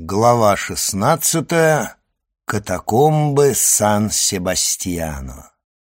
Глава 16. Катакомбы Сан-Себастьяно.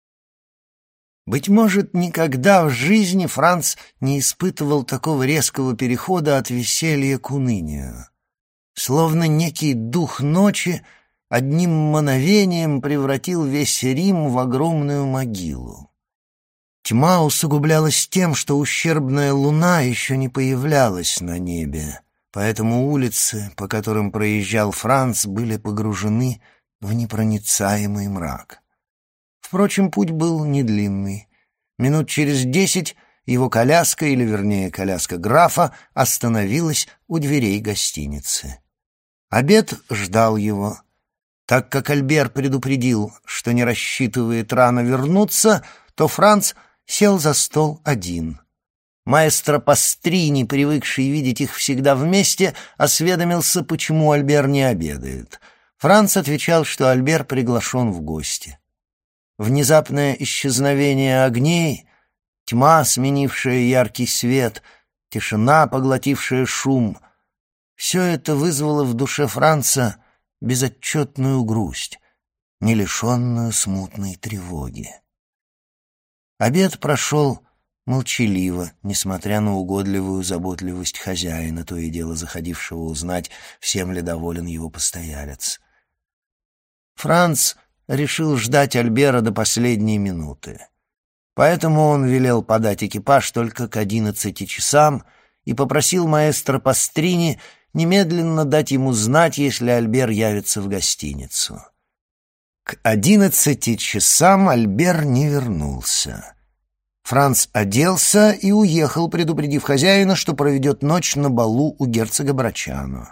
Быть может, никогда в жизни Франц не испытывал такого резкого перехода от веселья к унынию. Словно некий дух ночи одним мгновением превратил весь Рим в огромную могилу. Тьма усугублялась тем, что ущербная луна еще не появлялась на небе. Поэтому улицы, по которым проезжал Франц, были погружены в непроницаемый мрак. Впрочем, путь был недлинный. Минут через 10 его коляска, или вернее коляска графа, остановилась у дверей гостиницы. Обед ждал его. Так как Альбер предупредил, что не рассчитывает рано вернуться, то Франц сел за стол один. Маэстро Пастрини, привыкший видеть их всегда вместе, осведомился, почему Альбер не обедает. Франц отвечал, что Альбер приглашен в гости. Внезапное исчезновение огней, тьма, сменившая яркий свет, тишина, поглотившая шум — все это вызвало в душе Франца безотчетную грусть, не лишенную смутной тревоги. Обед прошел молчаливо, несмотря на угодливую заботливость хозяина, то и дело заходившего узнать, всем ли доволен его постоялец. Франц решил ждать Альбера до последней минуты. Поэтому он велел подать экипаж только к 11 часам и попросил маэстро Пастрини немедленно дать ему знать, если Альбер явится в гостиницу. К 11 часам Альбер не вернулся. Франц оделся и уехал, предупредив хозяина, что проведет ночь на балу у герцога Брачано.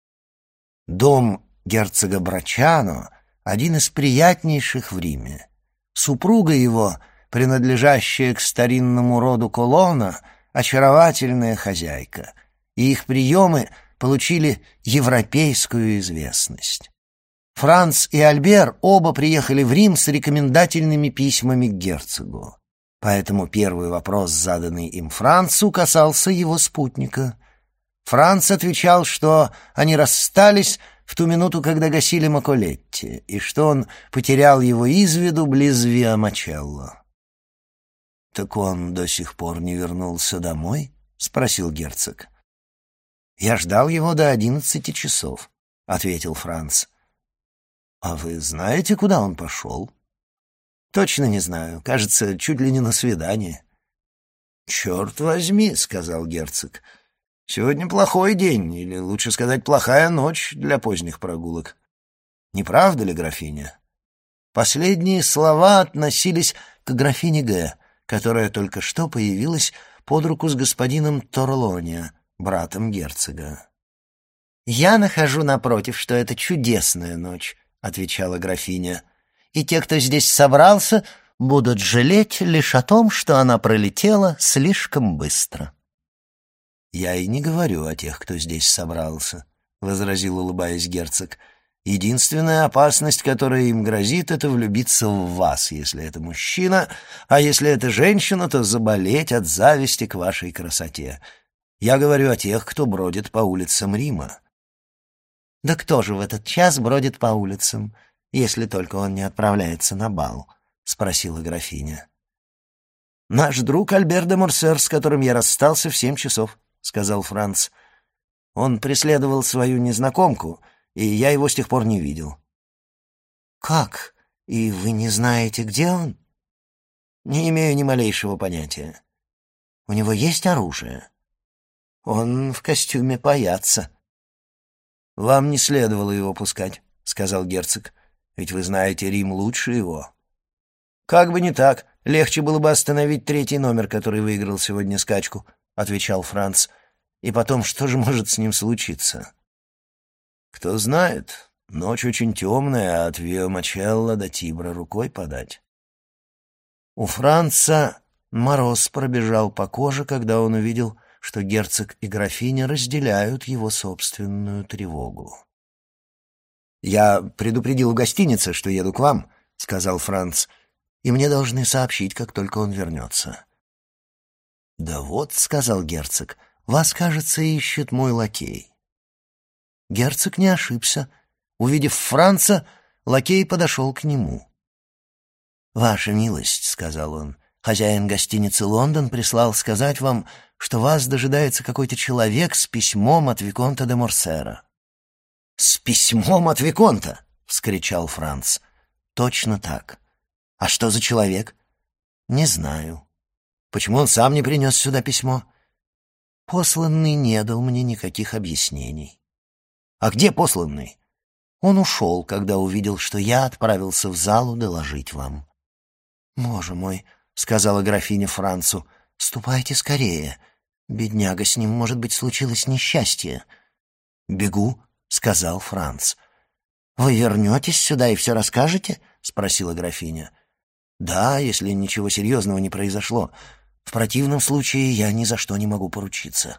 Дом герцога Брачано — один из приятнейших в Риме. Супруга его, принадлежащая к старинному роду Колонна, очаровательная хозяйка, и их приемы получили европейскую известность. Франц и Альбер оба приехали в Рим с рекомендательными письмами к герцогу. Поэтому первый вопрос, заданный им Францу, касался его спутника. Франц отвечал, что они расстались в ту минуту, когда гасили Маколетти, и что он потерял его из виду близ Виа-Мачелло. «Так он до сих пор не вернулся домой?» — спросил герцог. «Я ждал его до 11 часов», — ответил Франц. «А вы знаете, куда он пошел?» «Точно не знаю. Кажется, чуть ли не на свидание». «Черт возьми», — сказал герцог. «Сегодня плохой день, или, лучше сказать, плохая ночь для поздних прогулок. Не правда ли, графиня?» Последние слова относились к графине Г., которая только что появилась под руку с господином Торлоне, братом герцога. «Я нахожу, напротив, что это чудесная ночь», — отвечала графиня. «И те, кто здесь собрался, будут жалеть лишь о том, что она пролетела слишком быстро». «Я и не говорю о тех, кто здесь собрался», — возразил, улыбаясь герцог. «Единственная опасность, которая им грозит, — это влюбиться в вас, если это мужчина, а если это женщина, то заболеть от зависти к вашей красоте. Я говорю о тех, кто бродит по улицам Рима». «Да кто же в этот час бродит по улицам, если только он не отправляется на бал?» — спросила графиня. «Наш друг Альбер де Морсер, с которым я расстался в 7 часов», — сказал Франц. «Он преследовал свою незнакомку, и я его с тех пор не видел». «Как? И вы не знаете, где он?» «Не имею ни малейшего понятия». «У него есть оружие?» «Он в костюме паяца». «Вам не следовало его пускать», — сказал герцог. «Ведь вы знаете Рим лучше его». «Как бы не так. Легче было бы остановить 3-й номер, который выиграл сегодня скачку», — отвечал Франц. «И потом, что же может с ним случиться?» «Кто знает. Ночь очень темная, а от Виа-Мачелло до Тибра рукой подать». У Франца мороз пробежал по коже, когда он увидел, что герцог и графиня разделяют его собственную тревогу. «Я предупредил в гостинице, что еду к вам», — сказал Франц, «и мне должны сообщить, как только он вернется». «Да вот», — сказал герцог, — «вас, кажется, ищет мой лакей». Герцог не ошибся. Увидев Франца, лакей подошел к нему. «Ваша милость», — сказал он, — «хозяин гостиницы «Лондон» прислал сказать вам, что вас дожидается какой-то человек с письмом от виконта де Морсера». «С письмом от виконта?» — вскричал Франц. «Точно так. А что за человек?» «Не знаю». «Почему он сам не принес сюда письмо?» «Посланный не дал мне никаких объяснений». «А где посланный?» «Он ушел, когда увидел, что я отправился в залу доложить вам». «Боже мой», — сказала графиня Францу, — «ступайте скорее. Бедняга, с ним, может быть, случилось несчастье». «Бегу», — сказал Франц. «Вы вернетесь сюда и все расскажете?» — спросила графиня. «Да, если ничего серьезного не произошло. В противном случае я ни за что не могу поручиться».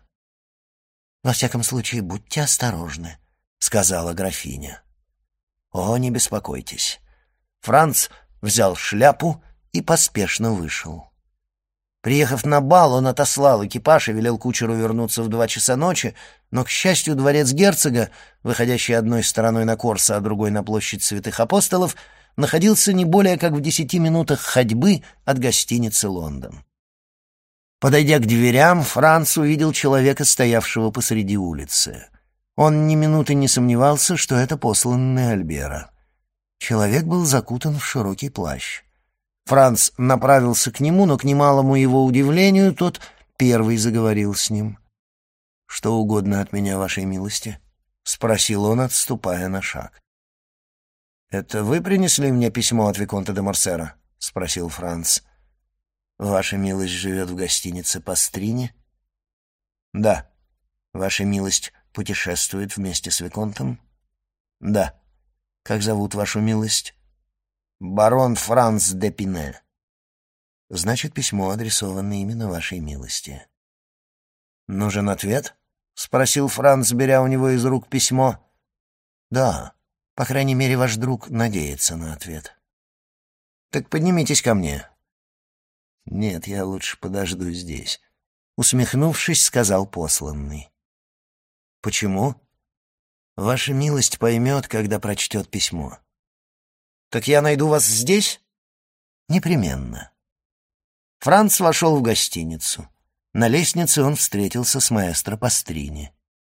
«Во всяком случае, будьте осторожны», — сказала графиня. «О, не беспокойтесь». Франц взял шляпу и поспешно вышел. Приехав на бал, он отослал экипаж и велел кучеру вернуться в 2 часа ночи, но, к счастью, дворец герцога, выходящий одной стороной на Корсо, а другой на площадь Святых Апостолов, находился не более как в 10 минутах ходьбы от гостиницы «Лондон». Подойдя к дверям, Франц увидел человека, стоявшего посреди улицы. Он ни минуты не сомневался, что это посланный Альбера. Человек был закутан в широкий плащ. Франц направился к нему, но, к немалому его удивлению, тот первый заговорил с ним. «Что угодно от меня, вашей милости?» — спросил он, отступая на шаг. «Это вы принесли мне письмо от виконта де Морсера?» — спросил Франц. «Ваша милость живет в гостинице Пастрини?» «Да». «Ваша милость путешествует вместе с виконтом?» «Да». «Как зовут вашу милость?» «Барон Франц де Пине». «Значит, письмо адресовано именно вашей милости». «Нужен ответ?» — спросил Франц, беря у него из рук письмо. «Да, по крайней мере, ваш друг надеется на ответ». «Так поднимитесь ко мне». «Нет, я лучше подожду здесь», — усмехнувшись, сказал посланный. «Почему?» «Ваша милость поймет, когда прочтет письмо». «Так я найду вас здесь?» «Непременно». Франц вошел в гостиницу. На лестнице он встретился с маэстро Пастрини.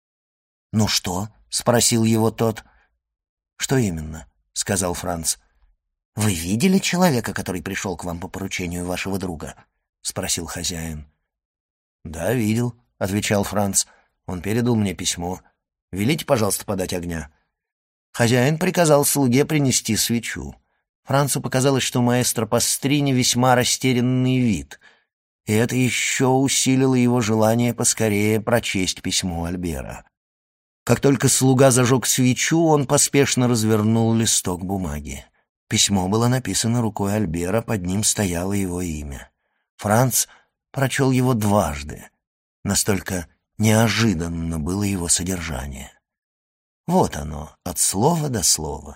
«Ну что?» — спросил его тот. «Что именно?» — сказал Франц. «Вы видели человека, который пришел к вам по поручению вашего друга?» — спросил хозяин. «Да, видел», — отвечал Франц. «Он передал мне письмо. Велите, пожалуйста, подать огня». Хозяин приказал слуге принести свечу. Францу показалось, что маэстро Пастрини весьма растерянный вид, и это еще усилило его желание поскорее прочесть письмо Альбера. Как только слуга зажег свечу, он поспешно развернул листок бумаги. Письмо было написано рукой Альбера, под ним стояло его имя. Франц прочел его дважды. Настолько неожиданно было его содержание. Вот оно, от слова до слова.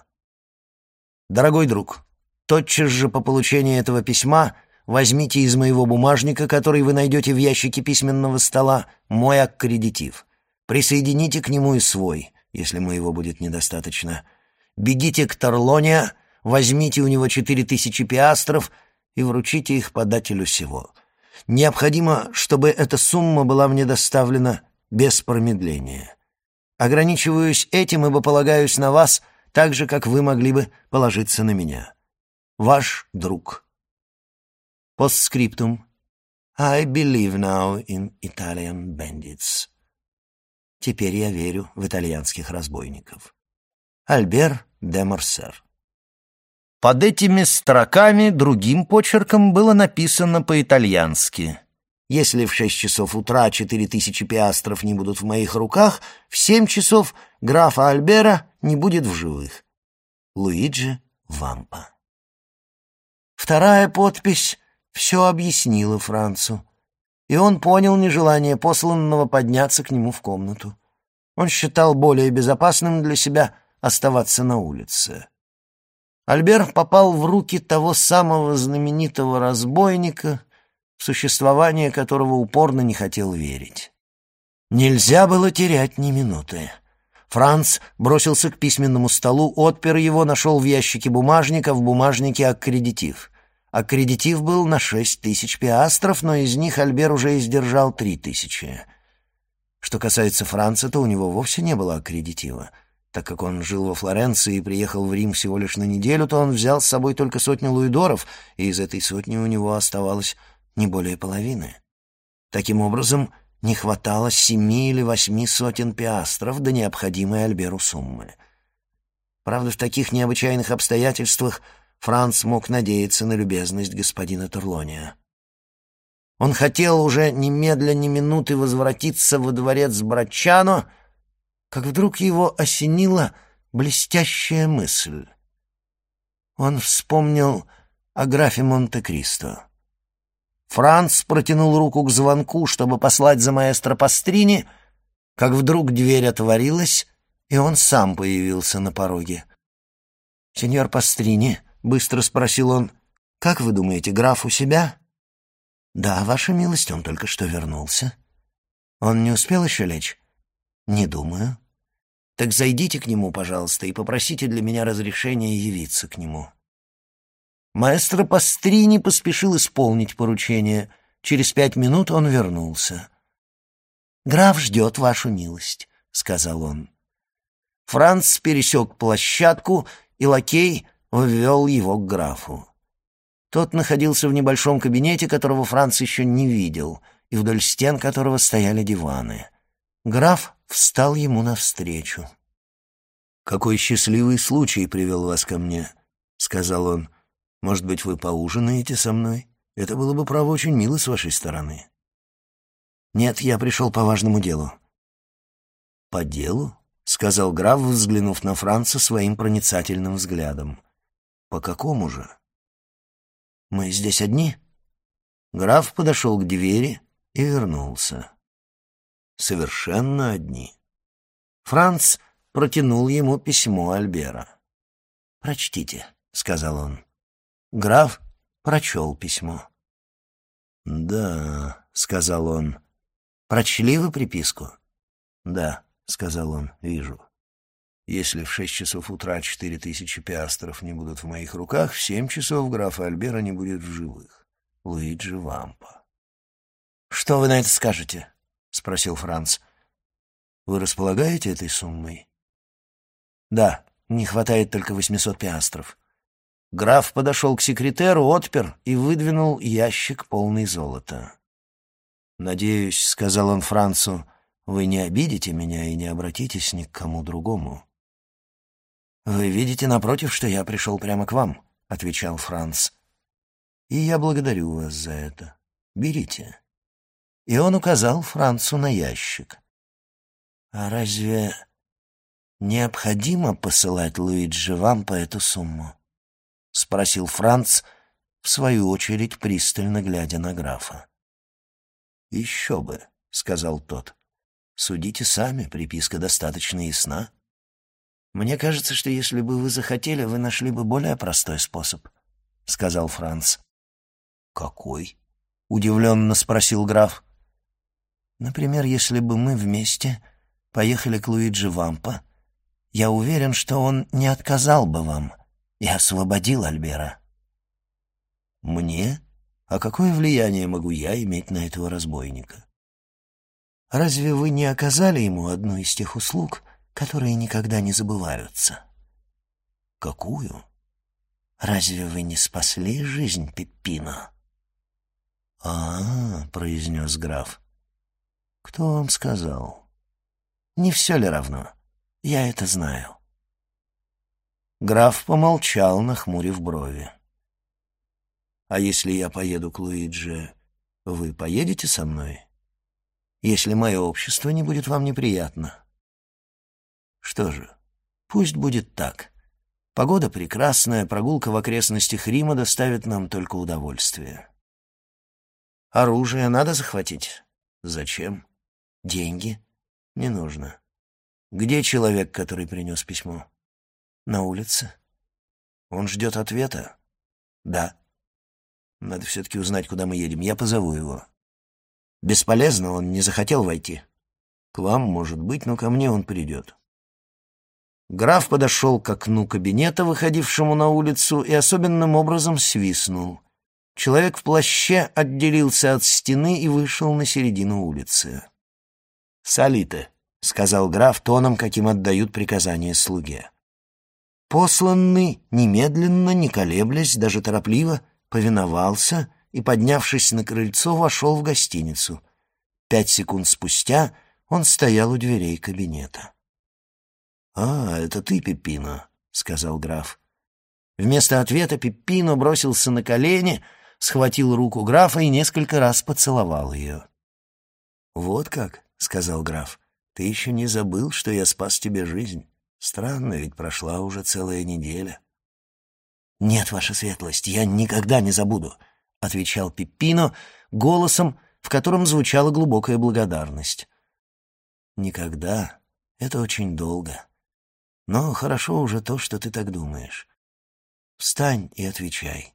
«Дорогой друг, тотчас же по получении этого письма возьмите из моего бумажника, который вы найдете в ящике письменного стола, мой аккредитив. Присоедините к нему и свой, если моего будет недостаточно. Бегите к Торлоне, возьмите у него 4000 пиастров и вручите их подателю сего. Необходимо, чтобы эта сумма была мне доставлена без промедления. Ограничиваюсь этим, ибо полагаюсь на вас так же, как вы могли бы положиться на меня. Ваш друг. Постскриптум. I believe now in Italian bandits. Теперь я верю в итальянских разбойников. Альбер де Морсер. Под этими строками другим почерком было написано по-итальянски: «Если в 6 часов утра 4000 пиастров не будут в моих руках, в 7 часов графа Альбера не будет в живых. Луиджи Вампа». Вторая подпись все объяснила Францу, и он понял нежелание посланного подняться к нему в комнату. Он считал более безопасным для себя оставаться на улице. Альбер попал в руки того самого знаменитого разбойника, в существование которого упорно не хотел верить. Нельзя было терять ни минуты. Франц бросился к письменному столу, отпер его, нашел в ящике бумажник, а в бумажнике аккредитив. Аккредитив был на 6000 пиастров, но из них Альбер уже издержал 3000. Что касается Франца, то у него вовсе не было аккредитива. Так как он жил во Флоренции и приехал в Рим всего лишь на неделю, то он взял с собой только 100 луидоров, и из этой сотни у него оставалось не более половины. Таким образом, не хватало 7 или 8 сотен пиастров до необходимой Альберу суммы. Правда, в таких необычайных обстоятельствах Франц мог надеяться на любезность господина Терлония. Он хотел уже немедля ни минуты возвратиться во дворец Браччано, как вдруг его осенила блестящая мысль. Он вспомнил о графе Монте-Кристо. Франц протянул руку к звонку, чтобы послать за маэстро Пастрини, как вдруг дверь отворилась, и он сам появился на пороге. «Сеньор Пастрини», — быстро спросил он, — «как вы думаете, граф у себя?» «Да, ваша милость, он только что вернулся». «Он не успел еще лечь?» «Не думаю». «Так зайдите к нему, пожалуйста, и попросите для меня разрешения явиться к нему». Маэстро Пастрини поспешил исполнить поручение. Через 5 минут он вернулся. «Граф ждет вашу милость», — сказал он. Франц пересек площадку, и лакей ввел его к графу. Тот находился в небольшом кабинете, которого Франц еще не видел, и вдоль стен которого стояли диваны. Граф встал ему навстречу. «Какой счастливый случай привел вас ко мне», — сказал он. «Может быть, вы поужинаете со мной? Это было бы, право, очень мило с вашей стороны». «Нет, я пришел по важному делу». «По делу?» — сказал граф, взглянув на Франца своим проницательным взглядом. «По какому же?» «Мы здесь одни?» Граф подошел к двери и вернулся. «Совершенно одни». Франц протянул ему письмо Альбера. «Прочтите», — сказал он. Граф прочел письмо. «Да», — сказал он. «Прочли вы приписку?» «Да», — сказал он, — «вижу. Если в 6 часов утра 4000 пиастров не будут в моих руках, в 7 часов графа Альбера не будет в живых. Луиджи Вампа». «Что вы на это скажете?» — спросил Франц. «Вы располагаете этой суммой?» «Да, не хватает только 800 пиастров». Граф подошел к секретеру, отпер и выдвинул ящик, полный золота. «Надеюсь, — сказал он Францу, — вы не обидите меня и не обратитесь ни к кому другому». «Вы видите, напротив, что я пришел прямо к вам», — отвечал Франц. «И я благодарю вас за это. Берите». И он указал Францу на ящик. «А разве необходимо посылать Луиджи Вампа эту сумму?» — спросил Франц, в свою очередь пристально глядя на графа. «Еще бы», — сказал тот. «Судите сами, приписка достаточно ясна. Мне кажется, что если бы вы захотели, вы нашли бы более простой способ», — сказал Франц. «Какой?» — удивленно спросил граф. «Например, если бы мы вместе поехали к Луиджи Вампа, я уверен, что он не отказал бы вам и освободил Альбера». «Мне? А какое влияние могу я иметь на этого разбойника?» «Разве вы не оказали ему одну из тех услуг, которые никогда не забываются?» «Какую?» «Разве вы не спасли жизнь Пеппино?» «А-а-а», — произнес граф. «Кто вам сказал?» «Не все ли равно? Я это знаю». Граф помолчал, нахмурив брови. «А если я поеду к Луиджи, вы поедете со мной? Если мое общество не будет вам неприятно?» «Что же, пусть будет так. Погода прекрасная, прогулка в окрестностях Рима доставит нам только удовольствие». «Оружие надо захватить?» «Зачем?» «Деньги?» «Не нужно». «Где человек, который принес письмо?» «На улице». «Он ждет ответа?» «Да». «Надо все-таки узнать, куда мы едем. Я позову его». «Бесполезно, он не захотел войти». «К вам, может быть, но ко мне он придет». Граф подошел к окну кабинета, выходившему на улицу, и особенным образом свистнул. Человек в плаще отделился от стены и вышел на середину улицы. «Салите», — сказал граф тоном, каким отдают приказания слуге. Посланный немедленно, не колеблясь, даже торопливо, повиновался и, поднявшись на крыльцо, вошел в гостиницу. 5 секунд спустя он стоял у дверей кабинета. «А, это ты, Пеппино», — сказал граф. Вместо ответа Пеппино бросился на колени, схватил руку графа и несколько раз поцеловал ее. «Вот как», — сказал граф, — «ты еще не забыл, что я спас тебе жизнь? Странно, ведь прошла уже целая неделя». «Нет, ваша светлость, я никогда не забуду», — отвечал Пеппино голосом, в котором звучала глубокая благодарность. «Никогда? Это очень долго. Но хорошо уже то, что ты так думаешь. Встань и отвечай».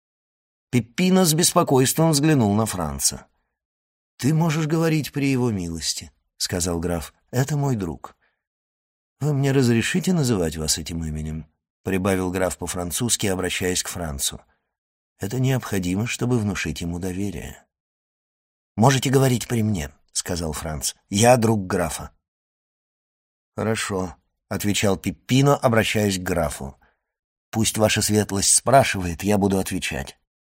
Пеппино с беспокойством взглянул на Франца. «Ты можешь говорить при его милости», — сказал граф. «Это мой друг». «Вы мне разрешите называть вас этим именем?» — прибавил граф по-французски, обращаясь к Францу. «Это необходимо, чтобы внушить ему доверие». «Можете говорить при мне», — сказал Франц. «Я друг графа». «Хорошо», — отвечал Пеппино, обращаясь к графу. «Пусть ваша светлость спрашивает, я буду отвечать».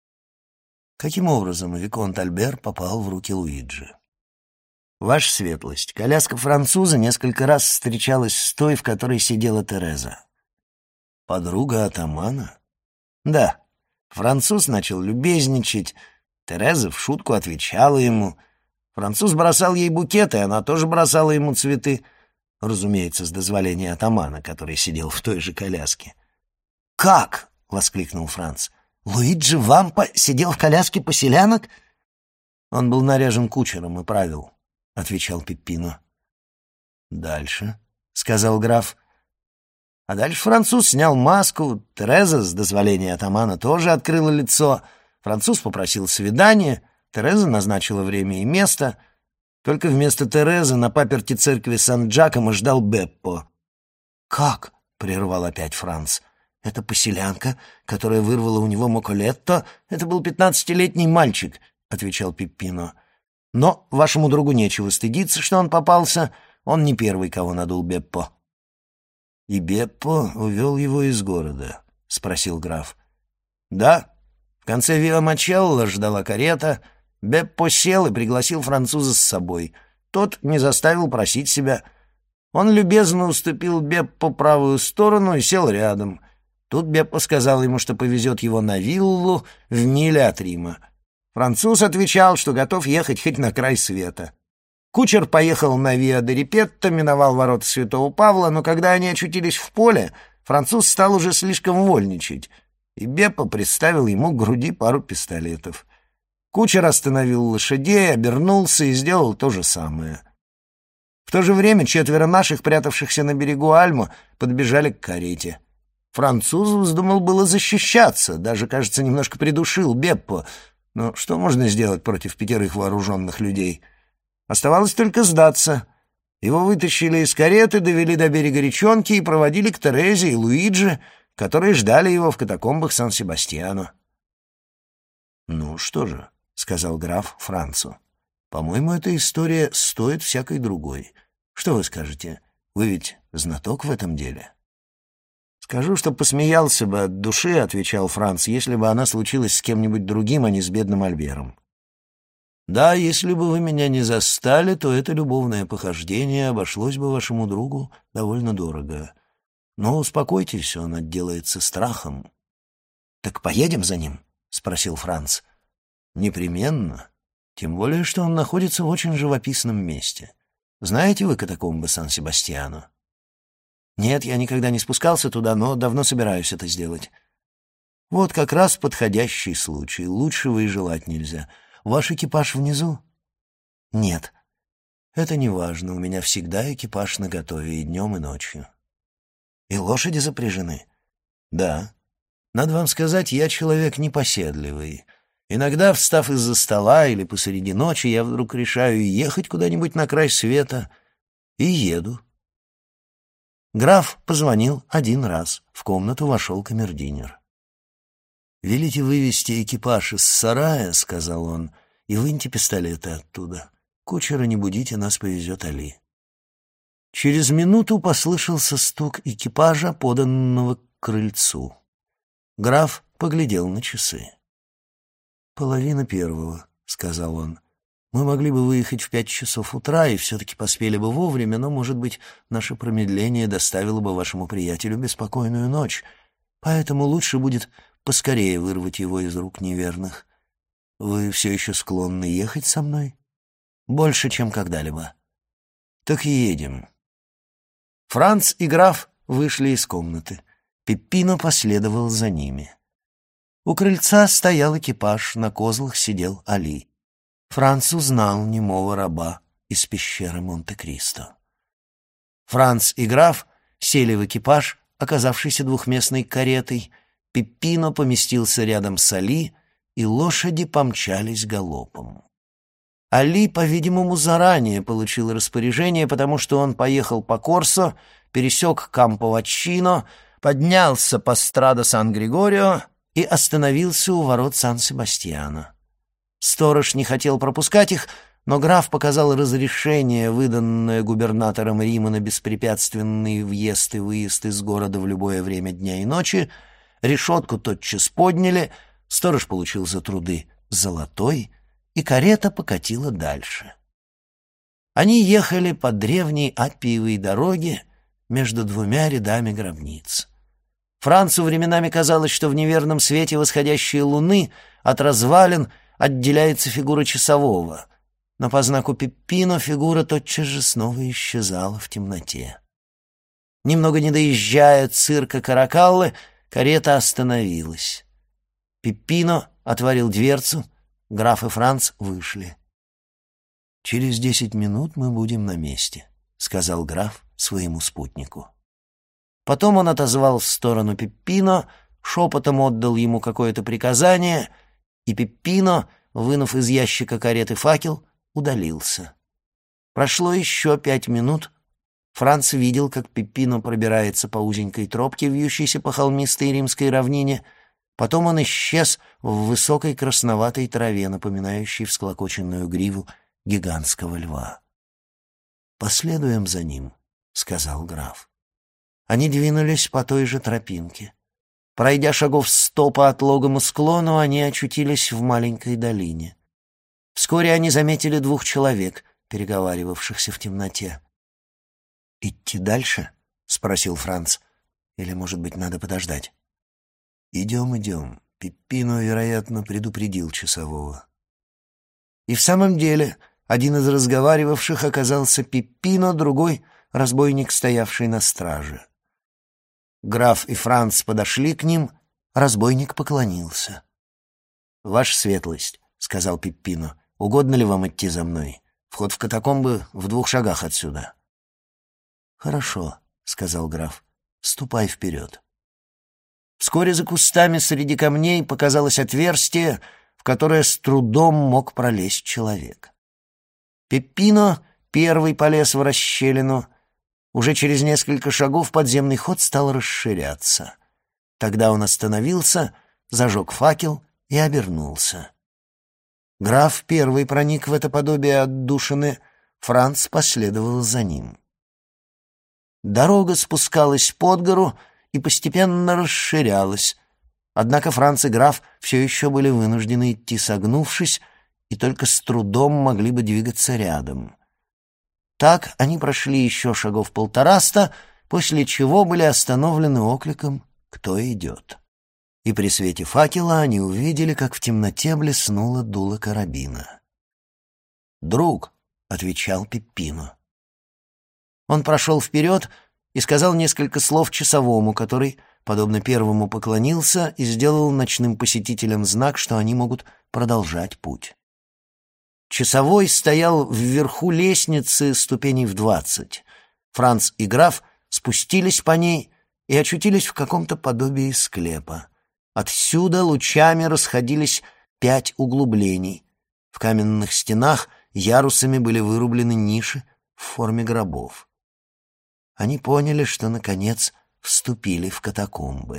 Каким образом виконт Альбер попал в руки Луиджи? «Ваша светлость, коляска француза несколько раз встречалась с той, в которой сидела Тереза». «Подруга атамана?» «Да. Француз начал любезничать, Тереза в шутку отвечала ему. Француз бросал ей букеты, она тоже бросала ему цветы. Разумеется, с дозволения атамана, который сидел в той же коляске». «Как?» — воскликнул Франц. «Луиджи Вампа сидел в коляске поселянок?» «Он был наряжен кучером и правил», — отвечал Пеппино. «Дальше», — сказал граф. А дальше француз снял маску, Тереза, с дозволения атамана, тоже открыла лицо. Француз попросил свидания, Тереза назначила время и место. Только вместо Терезы на паперти церкви Сан-Джакомо ждал Беппо. «Как?» — прервал опять Франц. «Это поселянка, которая вырвала у него Моколетто. Это был 15-летний мальчик», — отвечал Пеппино. «Но вашему другу нечего стыдиться, что он попался. Он не первый, кого надул Беппо». «И Беппо увел его из города?» — спросил граф. «Да. В конце Виа-Мачелло ждала карета. Беппо сел и пригласил француза с собой. Тот не заставил просить себя. Он любезно уступил Беппо правую сторону и сел рядом. Тут Беппо сказал ему, что повезет его на виллу в миле от Рима. Француз отвечал, что готов ехать хоть на край света. Кучер поехал на Виа-де-Рипетто, миновал ворота Святого Павла, но когда они очутились в поле, француз стал уже слишком вольничать, и Беппо представил ему к груди пару пистолетов. Кучер остановил лошадей, обернулся и сделал то же самое. В то же время 4 наших, прятавшихся на берегу Альмо, подбежали к карете. Француз вздумал было защищаться, даже, кажется, немножко придушил Беппо, но что можно сделать против 5 вооруженных людей? Оставалось только сдаться. Его вытащили из кареты, довели до берега речонки и проводили к Терезе и Луиджи, которые ждали его в катакомбах Сан-Себастьяно. «Ну что же», — сказал граф Францу, — «по-моему, эта история стоит всякой другой. Что вы скажете? Вы ведь знаток в этом деле». «Скажу, что посмеялся бы от души», — отвечал Франц, — «если бы она случилась с кем-нибудь другим, а не с бедным Альбером». «Да, если бы вы меня не застали, то это любовное похождение обошлось бы вашему другу довольно дорого. Но успокойтесь, он отделается страхом». «Так поедем за ним?» — спросил Франц. «Непременно. Тем более, что он находится в очень живописном месте. Знаете вы катакомбы Сан-Себастьяно?» «Нет, я никогда не спускался туда, но давно собираюсь это сделать». «Вот как раз подходящий случай. Лучшего и желать нельзя. Ваш экипаж внизу?» «Нет». «Это не важно. У меня всегда экипаж наготове и днем, и ночью». «И лошади запряжены?» «Да. Надо вам сказать, я человек непоседливый. Иногда, встав из-за стола или посреди ночи, я вдруг решаю ехать куда-нибудь на край света и еду». Граф позвонил один раз. В комнату вошел камердинер. «Велите вывести экипаж из сарая», — сказал он, — «и выньте пистолеты оттуда. Кучера не будите, нас повезет Али». Через минуту послышался стук экипажа, поданного к крыльцу. Граф поглядел на часы. 1:30, — сказал он. «Мы могли бы выехать в 5 часов утра и все-таки поспели бы вовремя, но, может быть, наше промедление доставило бы вашему приятелю беспокойную ночь, поэтому лучше будет поскорее вырвать его из рук неверных. Вы все еще склонны ехать со мной? Больше, чем когда-либо. Так и едем». Франц и граф вышли из комнаты. Пеппино последовал за ними. У крыльца стоял экипаж, на козлах сидел Али. Франц узнал немого раба из пещеры Монте-Кристо. Франц и граф сели в экипаж, оказавшийся двухместной каретой. Пеппино поместился рядом с Али, и лошади помчались галопом. Али, по-видимому, заранее получил распоряжение, потому что он поехал по Корсо, пересек Кампо-Ваччино, поднялся по Страдо Сан-Григорио и остановился у ворот Сан-Себастьяно. Сторож не хотел пропускать их, но граф показал разрешение, выданное губернатором Рима на беспрепятственный въезд и выезд из города в любое время дня и ночи. Решетку тотчас подняли, сторож получил за труды золотой, и карета покатила дальше. Они ехали по древней Аппиевой дороге между двумя рядами гробниц. Францу временами казалось, что в неверном свете восходящей луны от развалин отделяется фигура часового, но по знаку Пеппино фигура тотчас же снова исчезала в темноте. Немного не доезжая цирка Каракаллы, карета остановилась. Пеппино отворил дверцу, граф и Франц вышли. «Через 10 минут мы будем на месте», — сказал граф своему спутнику. Потом он отозвал в сторону Пеппино, шепотом отдал ему какое-то приказание, и Пеппино, вынув из ящика кареты факел, удалился. Прошло еще 5 минут. Франц видел, как Пеппино пробирается по узенькой тропке, вьющейся по холмистой римской равнине. Потом он исчез в высокой красноватой траве, напоминающей всклокоченную гриву гигантского льва. «Последуем за ним», — сказал граф. Они двинулись по той же тропинке. Пройдя шагов 100 по отлогому склону, они очутились в маленькой долине. Вскоре они заметили 2 человек, переговаривавшихся в темноте. «Идти дальше?» — спросил Франц. «Или, может быть, надо подождать?» «Идем, идем». Пеппино, вероятно, предупредил часового. И в самом деле один из разговаривавших оказался Пеппино, другой — разбойник, стоявший на страже. Граф и Франц подошли к ним, разбойник поклонился. «Ваша светлость», — сказал Пеппино, — «угодно ли вам идти за мной? Вход в катакомбы в 2 шагах отсюда». «Хорошо», — сказал граф, — «ступай вперед». Вскоре за кустами среди камней показалось отверстие, в которое с трудом мог пролезть человек. Пеппино первый полез в расщелину. Уже через несколько шагов подземный ход стал расширяться. Тогда он остановился, зажег факел и обернулся. Граф первый проник в это подобие отдушины, Франц последовал за ним. Дорога спускалась под гору и постепенно расширялась, однако Франц и граф все еще были вынуждены идти согнувшись и только с трудом могли бы двигаться рядом. Так они прошли еще шагов 150, после чего были остановлены окликом «Кто идет?». И при свете факела они увидели, как в темноте блеснуло дуло карабина. «Друг», — отвечал Пеппино. Он прошел вперед и сказал несколько слов часовому, который, подобно первому, поклонился и сделал ночным посетителям знак, что они могут продолжать путь. Часовой стоял вверху лестницы ступеней в 20. Франц и граф спустились по ней и очутились в каком-то подобии склепа. Отсюда лучами расходились 5 углублений. В каменных стенах ярусами были вырублены ниши в форме гробов. они поняли, что, наконец, вступили в катакомбы.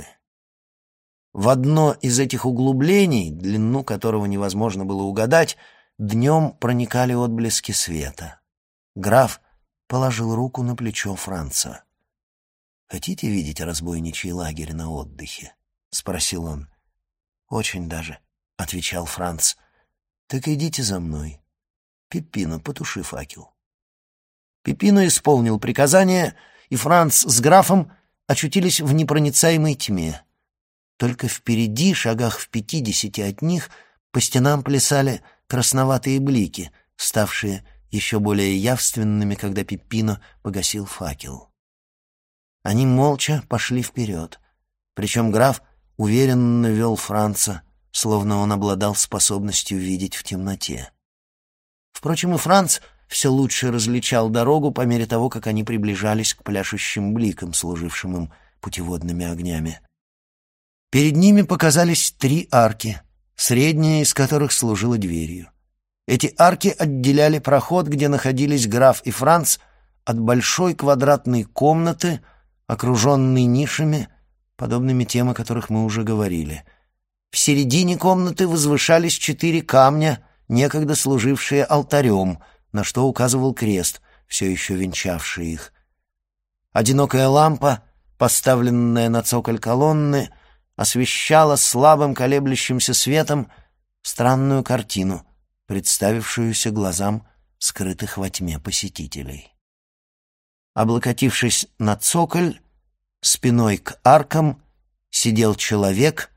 В одно из этих углублений, длину которого невозможно было угадать, днем проникали отблески света. Граф положил руку на плечо Франца. «Хотите видеть разбойничий лагерь на отдыхе?» — спросил он. «Очень даже», — отвечал Франц. «Так идите за мной. Пиппино, потуши факел». Пиппино исполнил приказание, и Франц с графом очутились в непроницаемой тьме. Только впереди, шагах в 50 от них, по стенам плясали красноватые блики, ставшие еще более явственными, когда Пиппино погасил факел. Они молча пошли вперед, причем граф уверенно вел Франца, словно он обладал способностью видеть в темноте. Впрочем, и Франц все лучше различал дорогу по мере того, как они приближались к пляшущим бликам, служившим им путеводными огнями. Перед ними показались 3 арки, средняя из которых служила дверью. Эти арки отделяли проход, где находились граф и Франц, от большой квадратной комнаты, окруженной нишами, подобными тем, о которых мы уже говорили. В середине комнаты возвышались 4 камня, некогда служившие алтарем, на что указывал крест, все еще венчавший их. Одинокая лампа, поставленная на цоколь колонны, освещала слабым колеблющимся светом странную картину, представившуюся глазам скрытых во тьме посетителей. Облокотившись на цоколь, спиной к аркам, сидел человек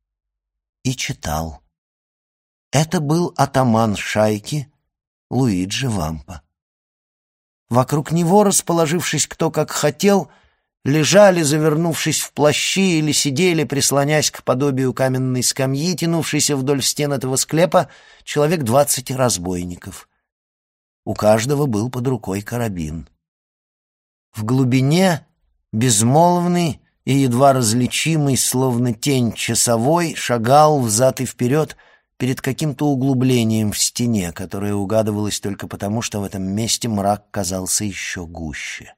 и читал. Это был атаман шайки Луиджи Вампа. Вокруг него, расположившись кто как хотел, лежали, завернувшись в плащи, или сидели, прислонясь к подобию каменной скамьи, тянувшейся вдоль стен этого склепа, человек 20 разбойников. У каждого был под рукой карабин. В глубине безмолвный и едва различимый, словно тень часовой, шагал взад и вперед перед каким-то углублением в стене, которое угадывалось только потому, что в этом месте мрак казался еще гуще.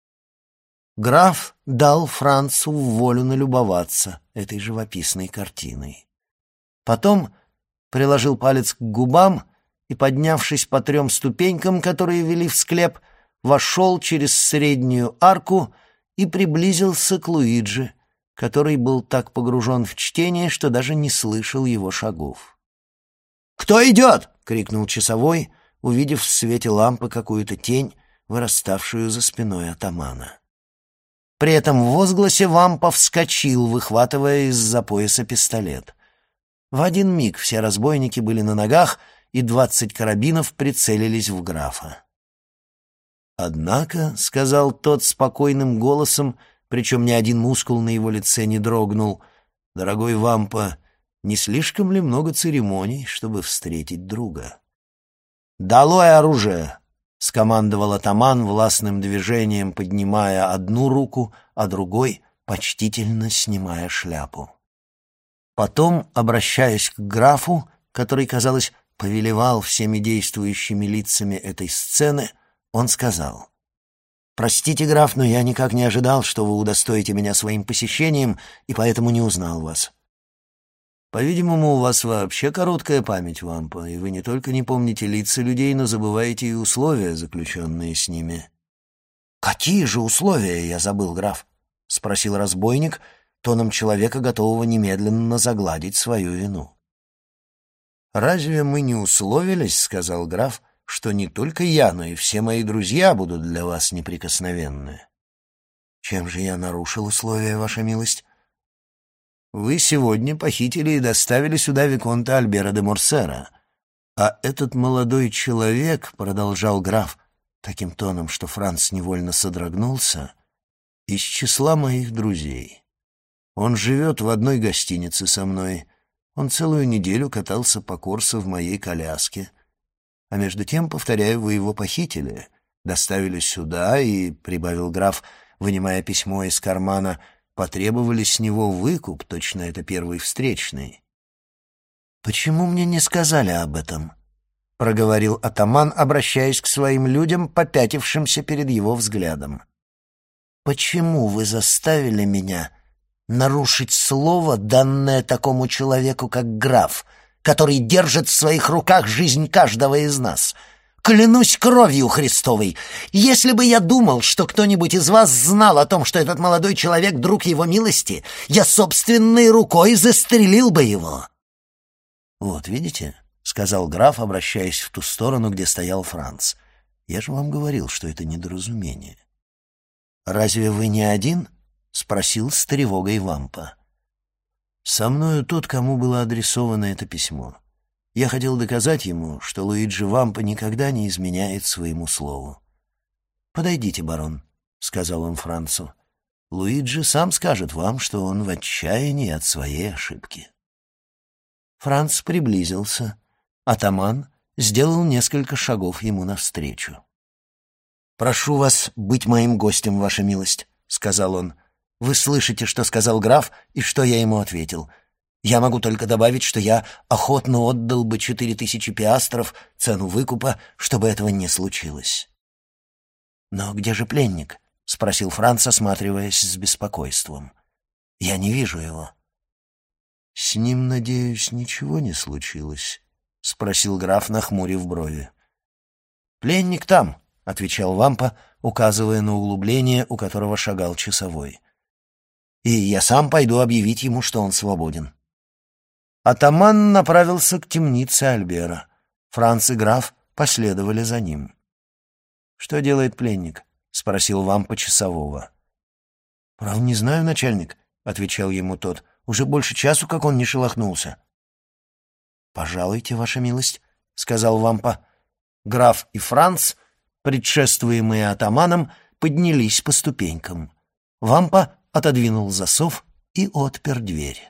Граф дал Францу волю налюбоваться этой живописной картиной. Потом приложил палец к губам и, поднявшись по 3 ступенькам, которые вели в склеп, вошел через среднюю арку и приблизился к Луиджи, который был так погружен в чтение, что даже не слышал его шагов. «Кто идет?» — крикнул часовой, увидев в свете лампы какую-то тень, выраставшую за спиной атамана. При этом в возгласе Вампа вскочил, выхватывая из-за пояса пистолет. В один миг все разбойники были на ногах, и 20 карабинов прицелились в графа. «Однако», — сказал тот спокойным голосом, причем ни один мускул на его лице не дрогнул, — «дорогой Вампа, не слишком ли много церемоний, чтобы встретить друга?» «Долой оружие!» — скомандовал атаман властным движением, поднимая одну руку, а другой почтительно снимая шляпу. Потом, обращаясь к графу, который, казалось, повелевал всеми действующими лицами этой сцены, он сказал: «Простите, граф, но я никак не ожидал, что вы удостоите меня своим посещением, и поэтому не узнал вас. По-видимому, у вас вообще короткая память, Вампа, и вы не только не помните лица людей, но забываете и условия, заключенные с ними». «Какие же условия я забыл, граф?» — спросил разбойник, тоном человека, готового немедленно загладить свою вину. «Разве мы не условились, — сказал граф, — что не только я, но и все мои друзья будут для вас неприкосновенны?» «Чем же я нарушил условия, ваша милость?» «Вы сегодня похитили и доставили сюда виконта Альбера де Морсера. А этот молодой человек, — продолжал граф таким тоном, что Франц невольно содрогнулся, — из числа моих друзей. Он живет в одной гостинице со мной. Он целую неделю катался по Корсо в моей коляске. А между тем, повторяю, вы его похитили, доставили сюда и, — прибавил граф, вынимая письмо из кармана, — потребовали с него выкуп, точно это первый встречный». «Почему мне не сказали об этом?» — проговорил атаман, обращаясь к своим людям, попятившимся перед его взглядом. почему вы заставили меня нарушить слово, данное такому человеку, как граф, который держит в своих руках жизнь каждого из нас? Клянусь кровью Христовой, если бы я думал, что кто-нибудь из вас знал о том, что этот молодой человек — друг его милости, я собственной рукой застрелил бы его. «Вот видите», — сказал граф, обращаясь в ту сторону, где стоял Франц, — «я же вам говорил, что это недоразумение». «Разве вы не один?» — спросил с тревогой Вампа. «Со мною тот, кому было адресовано это письмо. Я хотел доказать ему, что Луиджи Вампа никогда не изменяет своему слову». «Подойдите, барон», — сказал он Францу. «Луиджи сам скажет вам, что он в отчаянии от своей ошибки». Франц приблизился. Атаман сделал несколько шагов ему навстречу. «Прошу вас быть моим гостем, ваша милость», — сказал он. «Вы слышите, что сказал граф, и что я ему ответил. Я могу только добавить, что я охотно отдал бы 4000 пиастров, цену выкупа, чтобы этого не случилось». «Но где же пленник?» — спросил Франц, осматриваясь с беспокойством. «Я не вижу его». «С ним, надеюсь, ничего не случилось?» — спросил граф, нахмурив брови. «Пленник там», — отвечал Вампа, указывая на углубление, у которого шагал часовой. «И я сам пойду объявить ему, что он свободен». Атаман направился к темнице Альбера. Франц и граф последовали за ним. «Что делает пленник?» — спросил Вампа часового. «Право не знаю, начальник», — отвечал ему тот. «Уже больше часу, как он не шелохнулся». «Пожалуйте, ваша милость», — сказал Вампа. Граф и Франц, предшествуемые атаманом, поднялись по ступенькам. Вампа отодвинул засов и отпер дверь.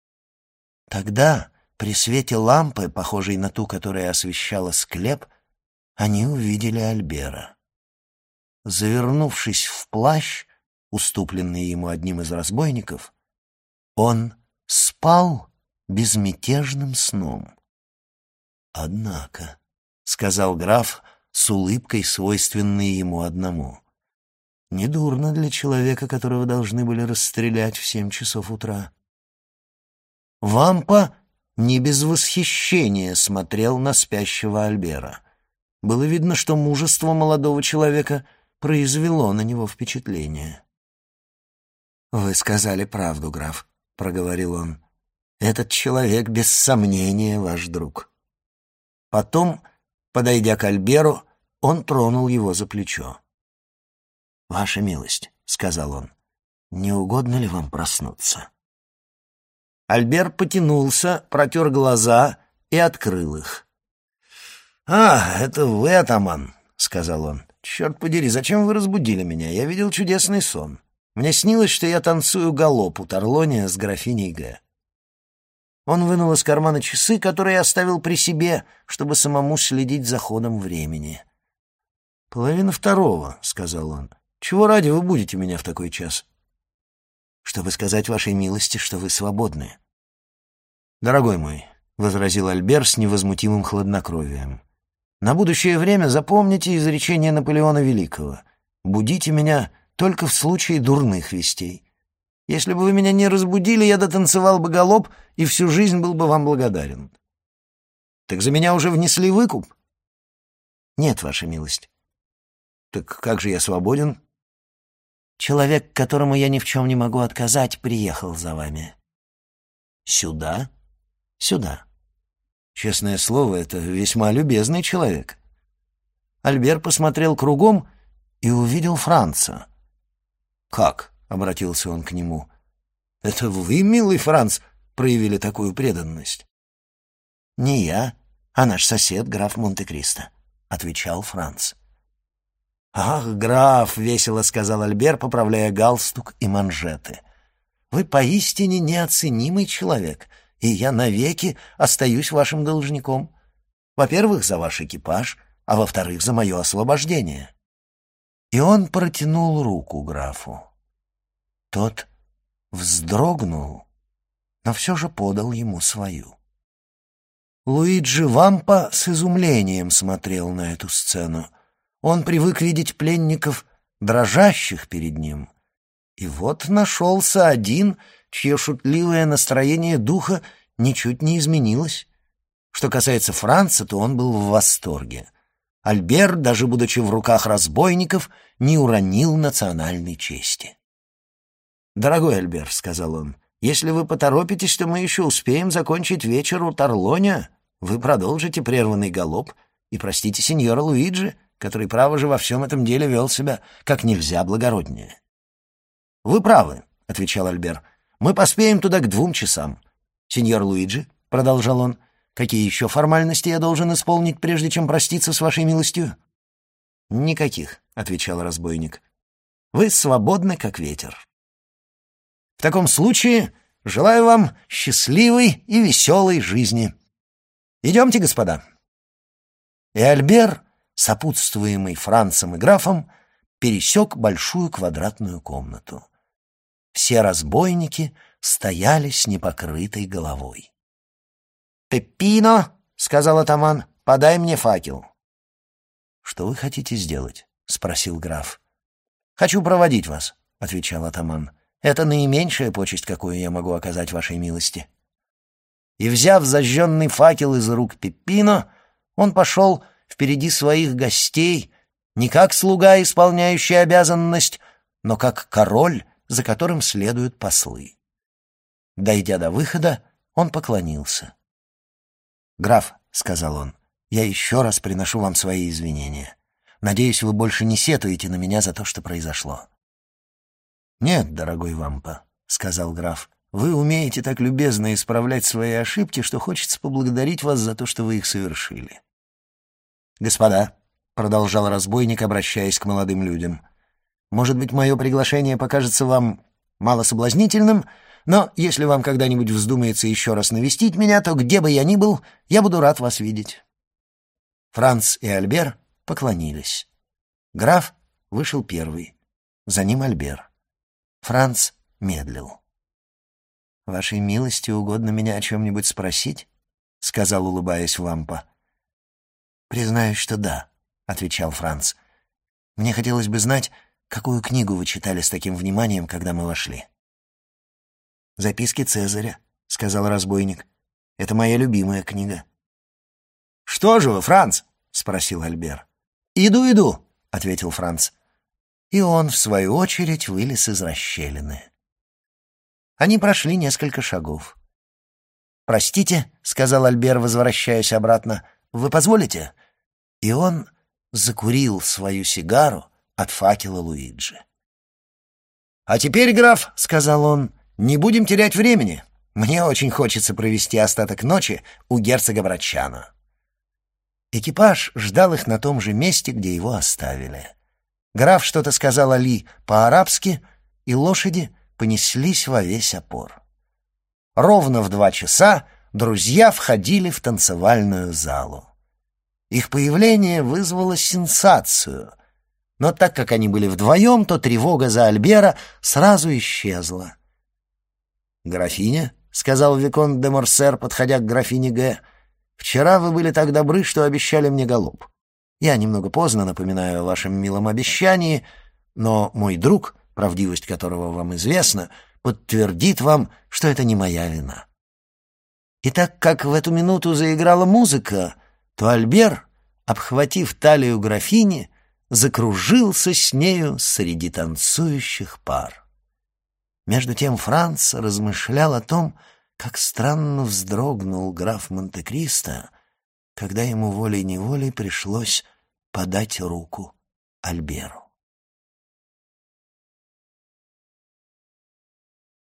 Тогда, при свете лампы, похожей на ту, которая освещала склеп, они увидели Альбера. Завернувшись в плащ, уступленный ему одним из разбойников, он спал безмятежным сном. «Однако», — сказал граф с улыбкой, свойственной ему одному, — «недурно для человека, которого должны были расстрелять в 7 часов утра». Вампа не без восхищения смотрел на спящего Альбера. Было видно, что мужество молодого человека произвело на него впечатление. «Вы сказали правду, граф», — проговорил он. «Этот человек, без сомнения, ваш друг». Потом, подойдя к Альберу, он тронул его за плечо. «Ваша милость», — сказал он, — «не угодно ли вам проснуться?» Альбер потянулся, протер глаза и открыл их. «А, это вы, атаман», — сказал он. «Черт подери, зачем вы разбудили меня? Я видел чудесный сон. Мне снилось, что я танцую галоп у Тарлония с графиней Г». Он вынул из кармана часы, которые оставил при себе, чтобы самому следить за ходом времени. «1:30, — сказал он. Чего ради вы будете меня в такой час?» «Чтобы сказать вашей милости, что вы свободны». «Дорогой мой», — возразил Альбер с невозмутимым хладнокровием, — «на будущее время запомните изречение Наполеона Великого. Будите меня только в случае дурных вестей. Если бы вы меня не разбудили, я дотанцевал бы галоп и всю жизнь был бы вам благодарен». «Так за меня уже внесли выкуп?» «Нет, ваша милость». «Так как же я свободен?» «Человек, которому я ни в чем не могу отказать, приехал за вами». «Сюда?» «Сюда». «Честное слово, это весьма любезный человек». Альбер посмотрел кругом и увидел Франца. «Как?» — обратился он к нему. «Это вы, милый Франц, проявили такую преданность?» «Не я, а наш сосед, граф Монте-Кристо», — отвечал Франц. «Ах, граф!» — весело сказал Альбер, поправляя галстук и манжеты. «Вы поистине неоценимый человек, и я навеки остаюсь вашим должником. Во-первых, за ваш экипаж, а во-вторых, за мое освобождение». И он протянул руку графу. Тот вздрогнул, но все же подал ему свою. Луиджи Вампа с изумлением смотрел на эту сцену. Он привык видеть пленников, дрожащих перед ним, И вот нашелся один, чье шутливое настроение духа ничуть не изменилось. Что касается Франца, то он был в восторге. Альбер, даже будучи в руках разбойников, не уронил национальной чести. «Дорогой Альбер», — сказал он, — «если вы поторопитесь, то мы еще успеем закончить вечер у Тарлоня. Вы продолжите прерванный галоп и простите сеньора Луиджи, который, право же, во всем этом деле вел себя как нельзя благороднее». «Вы правы», — отвечал Альбер, — «мы поспеем туда к 2 часам. Сеньор Луиджи», — продолжал он, — «какие еще формальности я должен исполнить, прежде чем проститься с вашей милостью?» «Никаких», — отвечал разбойник. «Вы свободны, как ветер». «В таком случае желаю вам счастливой и веселой жизни. Идемте, господа». И Альбер, сопутствуемый Францем и графом, пересек большую квадратную комнату. Все разбойники стояли с непокрытой головой. «Пеппино», — сказал атаман, — «подай мне факел». «Что вы хотите сделать?» — спросил граф. «Хочу проводить вас», — отвечал атаман. «Это наименьшая почесть, какую я могу оказать вашей милости». И, взяв зажженный факел из рук Пеппино, он пошел впереди своих гостей не как слуга, исполняющий обязанность, но как король, за которым следуют послы. Дойдя до выхода, он поклонился. «Граф», — сказал он, — «я еще раз приношу вам свои извинения. Надеюсь, вы больше не сетуете на меня за то, что произошло». «Нет, дорогой Вампа», — сказал граф, — «вы умеете так любезно исправлять свои ошибки, что хочется поблагодарить вас за то, что вы их совершили». «Господа», — продолжал разбойник, обращаясь к молодым людям, — «может быть, мое приглашение покажется вам малособлазнительным, но если вам когда-нибудь вздумается еще раз навестить меня, то где бы я ни был, я буду рад вас видеть». Франц и Альбер поклонились. Граф вышел первый, за ним Альбер. Франц медлил. «Вашей милости угодно меня о чем-нибудь спросить?» — сказал, улыбаясь Вампа. «Признаюсь, что да», — отвечал Франц. «Мне хотелось бы знать, какую книгу вы читали с таким вниманием, когда мы вошли». «Записки Цезаря», — сказал разбойник. «Это моя любимая книга». «Что же вы, Франц?» — спросил Альбер. «Иду», — ответил Франц. И он, в свою очередь, вылез из расщелины. Они прошли несколько шагов. «Простите», — сказал Альбер, возвращаясь обратно, — «вы позволите?» И он закурил свою сигару от факела Луиджи. «А теперь, граф», — сказал он, — «не будем терять времени. Мне очень хочется провести остаток ночи у герцога Браччано». Экипаж ждал их на том же месте, где его оставили. Граф что-то сказал Али по-арабски, и лошади понеслись во весь опор. Ровно в 2 часа друзья входили в танцевальную залу. Их появление вызвало сенсацию, но так как они были вдвоем, то тревога за Альбера сразу исчезла. «Графиня», — сказал виконт де Морсер, подходя к графине Г., — «вчера вы были так добры, что обещали мне галоп. Я немного поздно напоминаю о вашем милом обещании, но мой друг, правдивость которого вам известна, подтвердит вам, что это не моя вина». И так как в эту минуту заиграла музыка, то Альбер, обхватив талию графини, закружился с нею среди танцующих пар. Между тем Франц размышлял о том, как странно вздрогнул граф Монте-Кристо, когда ему волей-неволей пришлось подать руку Альберу.